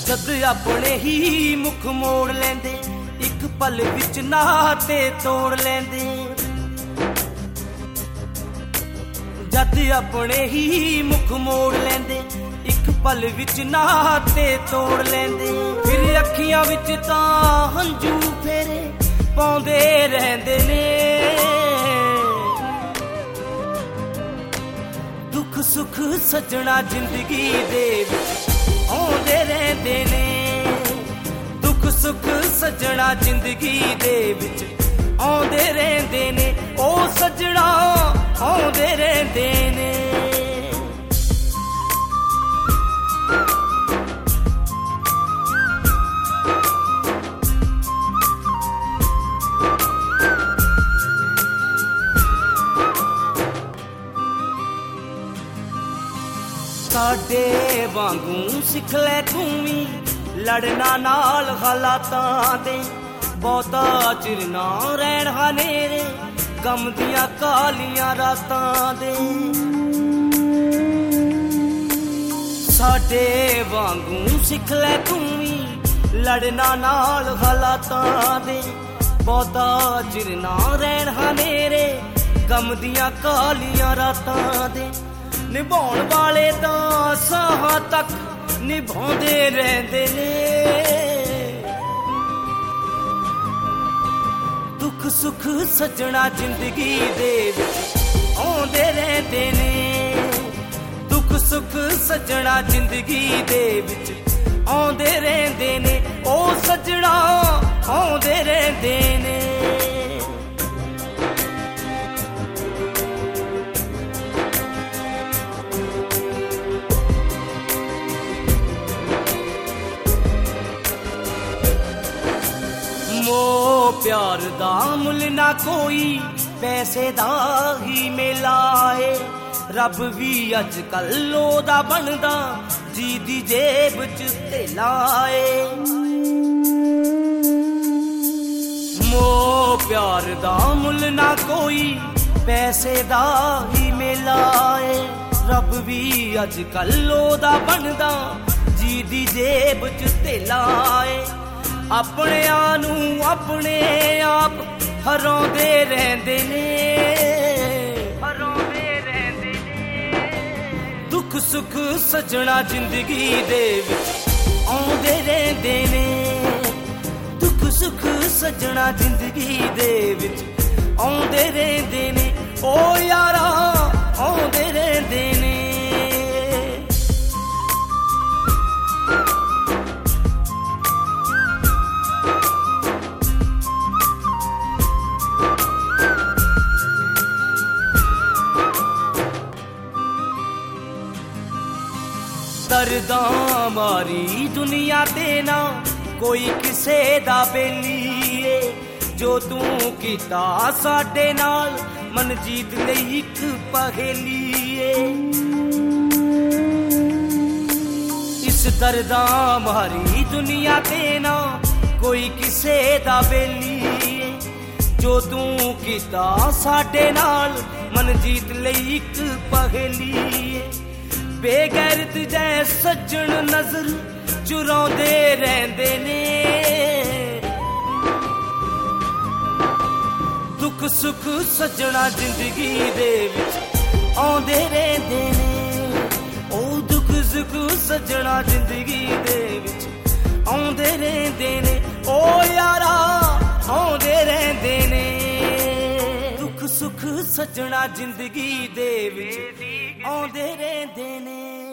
जद अपने ही मुख मोड़ लेंदे एक पल विच नाते तोड़ लेंदे। जद अपने ही मुख मोड़ लेंदे एक पल विच नाते तोड़ लेंदे। फिर अखियां विच तां हंझू फेरे पाउंदे रहंदे ने। दुख सुख सजना जिंदगी दे विच आउंदे रहंदे ने। दुख सुख सजना जिंदगी दे विच आउंदे रहंदे ने। ओ सजना आउंदे रहंदे ने। साडे वांगू सिख लै तू भी लड़ना नाल हालातां दे। बहुता चिर ना रहण हनेरे गम दियां कालियां रातां दे। साडे वांगू सिख लै तू भी लड़ना नाल हालातां दे। बहुता चिर ना रहण हनेरे गम दियां कालियां रातां दे। निभाउण वाले तां साहां तक निभाउंदे रहंदे ने। दुख सुख सजना जिंदगी दे विच आउंदे रहंदे ने। दुख सुख सजना जिंदगी दे विच आउंदे रहंदे ने। ओ सजना आउंदे रहंदे ने। प्यार दा मुल ना कोई पैसे दा ही मेला है। रब भी अज कल ओदा बनदा जी दी जेब च थेला है। मोह प्यार दा मुल ना कोई पैसे दा ही मेला है। रब भी अज कल ओदा बनदा जी दी जेब च थेला है। अपने आनू अपने आप हराउंदे रहंदे ने। हराउंदे रहंदे ने। दुख सुख सजना जिंदगी दे विच आउंदे रहंदे ने। दुख सुख सजना जिंदगी दे विच आउंदे रहंदे ने। ओ यारा आउंदे रहंदे ने। दर्दां मारी दुनिया ते ना कोई किसे दा बेली ए। जो तू कीता साडे नाल मन जीत लई इक पहेली ए। इस दर्दां मारी दुनिया ते ना कोई किसे दा बेली ए। जो तू कीता साडे नाल मन जीत लई इक पहेली ए। बेगैरत जै सज्जन नजर चुराउंदे रहंदे ने। दुख सुख सजना जिंदगी दे विच आउंदे रहंदे ने। ओ दुख सुख सजना जिंदगी दे विच आउंदे रहंदे ने। ओ यारा आउंदे रहंदे ने। दुख सुख सजना जिंदगी दे विच आउंदे रहंदे ने।